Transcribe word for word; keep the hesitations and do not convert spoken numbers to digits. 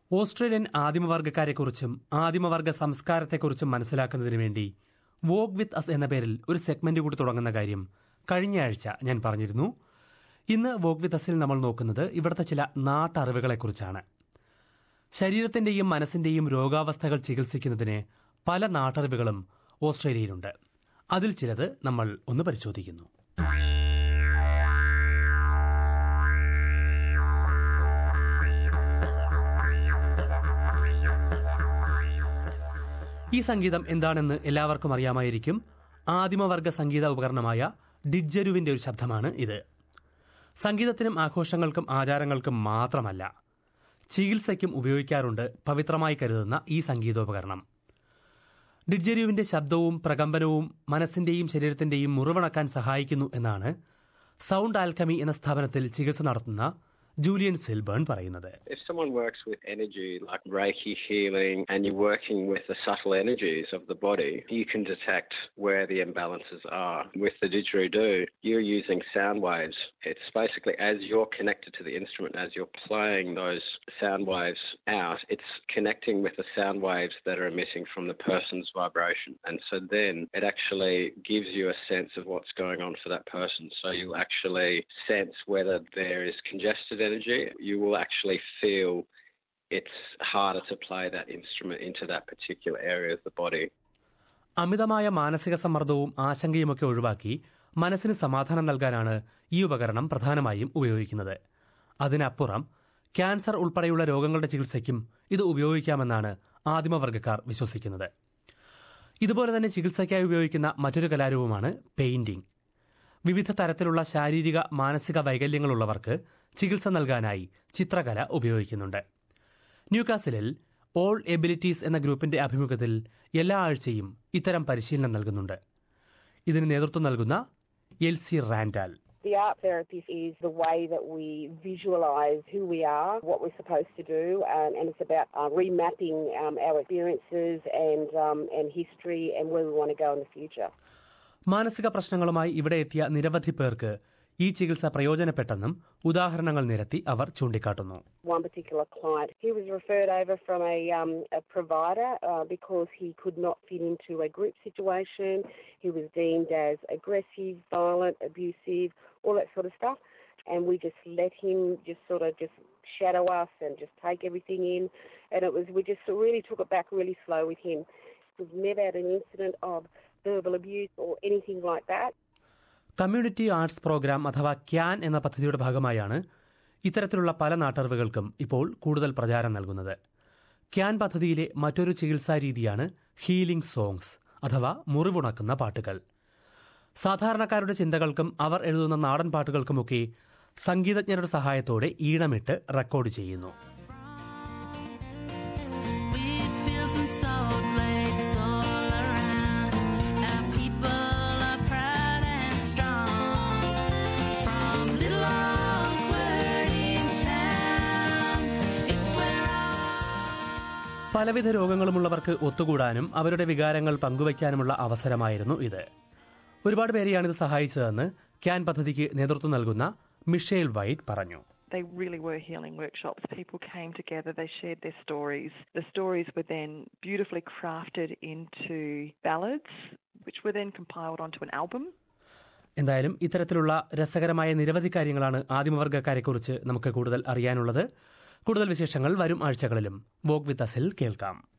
Australian ആദിമവർഗക്കാരെക്കുറിച്ചും ആദിമവർഗ സംസ്കാരത്തെക്കുറിച്ചും മനസ്സിലാക്കുന്നതിന് വേണ്ടി vogue with us എന്ന പേരിൽ ഒരു സെഗ്മെന്റ് കൂടി തുടങ്ങുന്ന കാര്യം കഴിഞ്ഞയാഴ്ച ഞാൻ പറഞ്ഞിരുന്നു. ഇന്ന് വോഗ് വിത്ത് അസിൽ നമ്മൾ നോക്കുന്നത് ഇവിടുത്തെ ചില നാട്ടറിവുകളെക്കുറിച്ചാണ്. ശരീരത്തിന്റെയും മനസ്സിന്റെയും രോഗാവസ്ഥകൾ ചികിത്സിക്കുന്നതിന് പല നാട്ടറിവുകളും ഓസ്ട്രേലിയയിലുണ്ട്. അതിൽ ചിലത് നമ്മൾ ഒന്ന് പരിശോധിക്കുന്നു. ഈ സംഗീതം എന്താണെന്ന് എല്ലാവർക്കും അറിയാമായിരിക്കും. ആദിമവർഗ സംഗീത ഉപകരണമായ ഡിഡ്ജരുവിന്റെ ഒരു ശബ്ദമാണ് ഇത്. സംഗീതത്തിനും ആഘോഷങ്ങൾക്കും ആചാരങ്ങൾക്കും മാത്രമല്ല, ചികിത്സയ്ക്കും ഉപയോഗിക്കാറുണ്ട് പവിത്രമായി കരുതുന്ന ഈ സംഗീതോപകരണം. ഡിഡ്ജരുവിന്റെ ശബ്ദവും പ്രകമ്പനവും മനസ്സിന്റെയും ശരീരത്തിന്റെയും മുറിവണക്കാൻ സഹായിക്കുന്നു എന്നാണ് സൗണ്ട് ആൽക്കമി എന്ന സ്ഥാപനത്തിൽ ചികിത്സ നടത്തുന്ന ജൂലിയൻ സിൽബേൺ പറയുന്നത്. If someone works with energy like Reiki healing and you're working with the subtle energies of the body, you can detect where the imbalances are. With the didgeridoo, you're using sound waves. It's basically as you're connected to the instrument, as you're playing those sound waves out, it's connecting with the sound waves that are emitting from the person's vibration. And so then it actually gives you a sense of what's going on for that person. So you'll actually sense whether there is congested energy. You will actually feel it's harder to play that instrument into that particular area of the body. അമിതമായ മാനസിക സമ്മർദ്ദവും ആശങ്കയുമൊക്കെ ഒഴിവാക്കി മനസ്സിന് സമാധാനം നൽകാനാണ് ഈ ഉപകരണം പ്രധാനമായും ഉപയോഗിക്കുന്നത്. അതിനപ്പുറം ക്യാൻസർ ഉൾപ്പെടെയുള്ള രോഗങ്ങളുടെ ചികിത്സയ്ക്കും ഇത് ഉപയോഗിക്കാമെന്നാണ് ആദിമവർഗക്കാർ വിശ്വസിക്കുന്നത്. ഇതുപോലെ തന്നെ ചികിത്സയ്ക്കായി ഉപയോഗിക്കുന്ന മറ്റൊരു കലാരൂപമാണ് പെയിന്റിംഗ്. വിവിധ തരത്തിലുള്ള ശാരീരിക മാനസിക വൈകല്യങ്ങളുള്ളവർക്ക് ചികിത്സ നൽകാനായി ചിത്രകല ഉപയോഗിക്കുന്നുണ്ട്. ന്യൂകാസിലിൽ ഓൾ എബിലിറ്റീസ് എന്ന ഗ്രൂപ്പിന്റെ ആഭിമുഖ്യത്തിൽ എല്ലാ ആഴ്ചയും ഇത്തരം പരിശീലനം നൽകുന്നുണ്ട്. ഇതിന് നേതൃത്വം നൽകുന്ന Elsie Randall. The art therapy is the way that we visualise who we are, what we're supposed to do, um, and it's about uh, remapping um, our experiences and um, and history and where we want to go in the future. മാനസിക പ്രശ്നങ്ങളുമായി ഇവിടെ എത്തിയ നിരവധി പേർക്ക് ഈ ചികിത്സ പ്രയോജനപ്പെട്ടെന്നും ഉദാഹരണങ്ങൾ നിരത്തി അവർ ചൂണ്ടിക്കാട്ടുന്നു. One particular client, he was referred over from a, um, a provider uh, because he could not fit into a group situation. He was deemed as aggressive, violent, abusive, all that sort of stuff. And we just let him just sort of just shadow us and just take everything in. And it was, we just really took it back really slow with him. We've never had an incident of verbal abuse or anything like that. Community arts programme അഥവാ CAN എന്ന പദ്ധതിയുടെ ഭാഗമായാണ് ഇത്തരത്തിലുള്ള പല നാട്ടറിവുകൾക്കും ഇപ്പോൾ കൂടുതൽ പ്രചാരം നൽകുന്നത്. ക്യാൻ പദ്ധതിയിലെ മറ്റൊരു ചികിത്സാ രീതിയാണ് ഹീലിംഗ് സോങ്സ് അഥവാ മുറിവുണക്കുന്ന പാട്ടുകൾ. സാധാരണക്കാരുടെ ചിന്തകൾക്കും അവർ എഴുതുന്ന നാടൻ പാട്ടുകൾക്കുമൊക്കെ സംഗീതജ്ഞരുടെ സഹായത്തോടെ ഈണമിട്ട് റെക്കോർഡ് ചെയ്യുന്നു. പലവിധ രോഗങ്ങളുമുള്ളവർക്ക് ഒത്തുകൂടാനും അവരുടെ വികാരങ്ങൾ പങ്കുവയ്ക്കാനുമുള്ള അവസരമായിരുന്നു ഇത്. ഒരുപാട് പേരെയാണിത് സഹായിച്ചതെന്ന് ക്യാൻ പദ്ധതിക്ക് നേതൃത്വം നൽകുന്ന മിഷേൽ വൈറ്റ് പറഞ്ഞു. They really were healing workshops. People came together, they shared their stories. The stories were then beautifully crafted into ballads, which were then compiled onto an album. എന്തായാലും ഇത്തരത്തിലുള്ള രസകരമായ നിരവധി കാര്യങ്ങളാണ് ആദിമവർഗക്കാരെക്കുറിച്ച് നമുക്ക് കൂടുതൽ അറിയാനുള്ളത്. കൂടുതൽ വിശേഷങ്ങൾ വരും ആഴ്ചകളിലും വോഗ് വിത്ത് അസിൽ കേൾക്കാം.